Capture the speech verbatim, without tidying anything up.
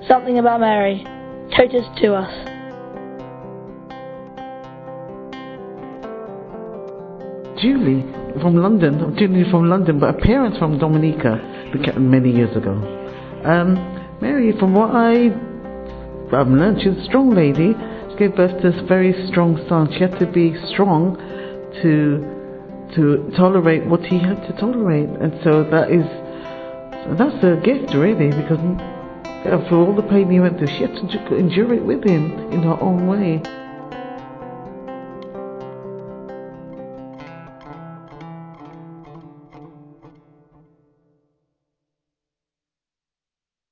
Something about Mary. Totus Tuus. Julie from London, Julie from London, but her parents from Dominica many years ago. Um, Mary, from what I, I've learned, she's a strong lady. She gave birth to a very strong son. She had to be strong to to tolerate what he had to tolerate, and so that is that's a gift, really, because for all the pain he went through, she had to endure it with him in her own way.